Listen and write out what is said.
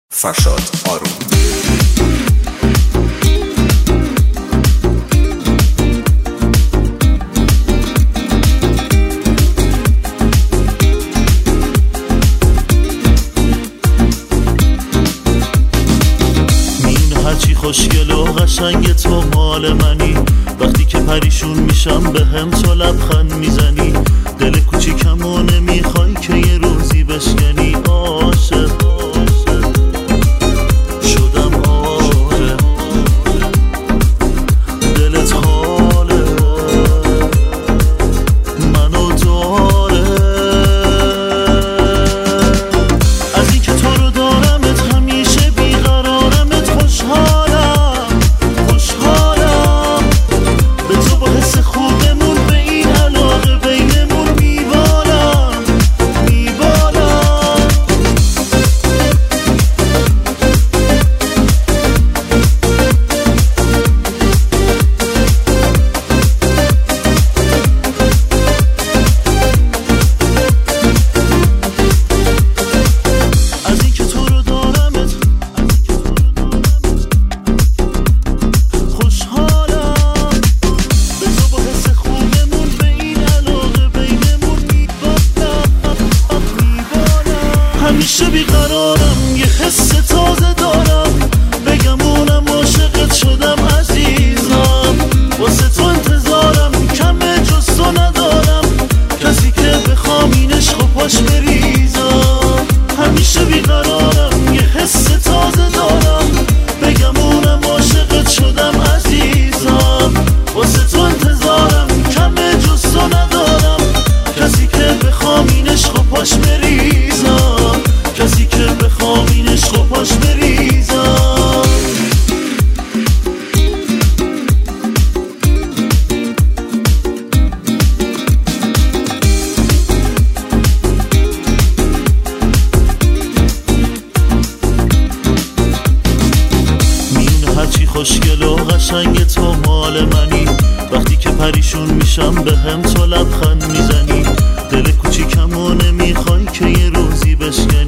فرشاد آروم. هرچی خوشگل و قشنگ تو مال منی، وقتی که پریشون میشم به هم تو لبخند میزنی، دل کوچیکمو نمیخوای که یه روزی بشکنی. عاشق شدم آره، دلت حاله منو داره، از این که تو رو دارمت همیشه بیقرارمت، خوشحالم به تو با حس خوبمون، به این علاقه بینمون میبالم. از این که تو رو دارمت خوشحالم، به تو با حس خوبمون، به این علاقه بینمون میبالم. همیشه بیقرارم، یه حس تازه دارم، بگم اونم عاشقت شدم عزیزم، واسه تو انتظارم، کمه جز تو ندارم، کسی که بخوام این عشق و پاش بریزم. همیشه بیقرارم، یه حس تازه دارم، بگم اونم عاشقت شدم عزیزم، واسه تو انتظارم، کمه جز تو ندارم، کسی که بخوام این عشق و پاش بریزم، کسی که بخوام این عشق و پاش بریزم. هرچی خوشگل و قشنگ تو مال منی، وقتی که پریشون میشم به هم تو لبخند میزنی، دل کوچیکمو نمیخوای که یه روزی بشکنی.